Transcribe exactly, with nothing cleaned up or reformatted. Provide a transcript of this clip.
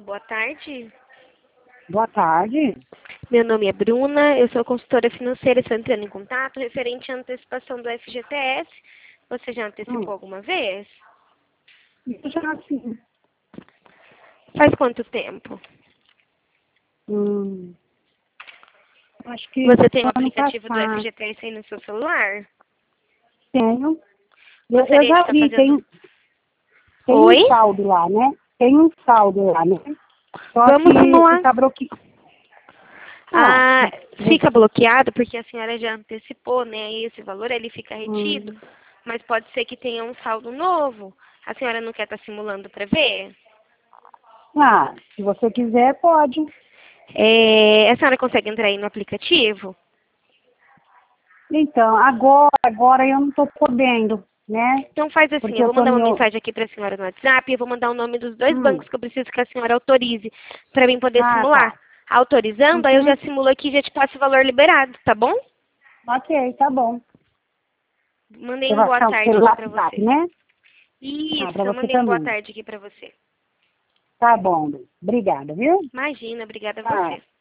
boa tarde. Boa tarde. Meu nome é Bruna, eu sou consultora financeira, estou entrando em contato referente à antecipação do F G T S. Você já antecipou Hum. alguma vez? Já sim. Faz quanto tempo? Hum. Acho que Você tem o ano aplicativo do passado. F G T S aí no seu celular? Tenho. Eu, eu Gostaria de já estar vi, fazendo... tem, tem Oi? um saldo lá, né? Tem um saldo lá, né? Só Vamos que simular. fica bloqueado. Ah, fica você- bloqueado porque a senhora já antecipou, né? E esse valor ele fica retido, hum. mas pode ser que tenha um saldo novo. A senhora não quer estar simulando para ver? Ah, se você quiser, pode. É, a senhora consegue entrar aí no aplicativo? Então, agora, agora eu não estou podendo, né? Então faz assim, Porque eu eu vou tô mandar uma no... mensagem aqui para a senhora no WhatsApp, eu vou mandar o nome dos dois Hum. bancos que eu preciso que a senhora autorize para mim poder Ah, simular. tá. Autorizando, aí eu já Uhum. simulo aqui e já te passo o valor liberado, tá bom? Ok, tá bom. Mandei Você um vai boa achar tarde pelo aqui para WhatsApp, você. né? Ah, Isso, para eu você mandei um boa também. tarde aqui para você. Tá bom, obrigada, viu? Imagina, obrigada a Ah. você.